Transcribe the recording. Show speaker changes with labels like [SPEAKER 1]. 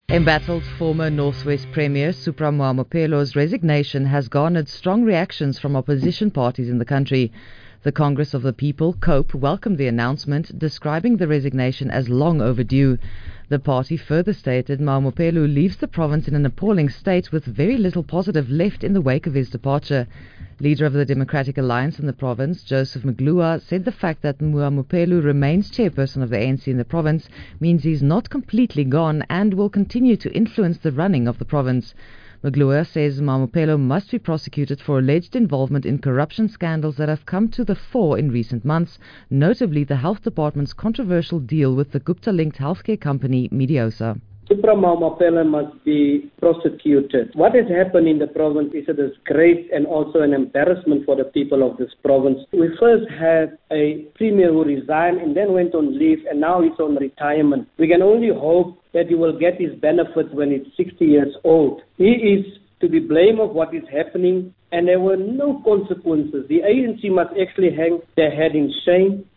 [SPEAKER 1] Embattled former Northwest Premier Supra Moamopelo's resignation has garnered strong reactions from opposition parties in the country. The Congress of the People, COPE, welcomed the announcement, describing the resignation as long overdue. The party further stated Moamopelo leaves the province in an appalling state with very little positive left in the wake of his departure. Leader of the Democratic Alliance in the province, Joseph Magloire, said the fact that Moamopelo remains chairperson of the ANC in the province means he's not completely gone and will continue to influence the running of the province. Magloire says Moamopelo must be prosecuted for alleged involvement in corruption scandals that have come to the fore in recent months, notably the Health Department's controversial deal with the Gupta-linked healthcare company Mediosa.
[SPEAKER 2] Supra Moamopelo must be prosecuted. What has happened in the province is a disgrace and also an embarrassment for the people of this province. We first had a premier who resigned and then went on leave, and now he's on retirement. We can only hope that he will get his benefits when he's 60 years old. He is to be blamed of what is happening, and there were no consequences. The ANC must actually hang their head in shame.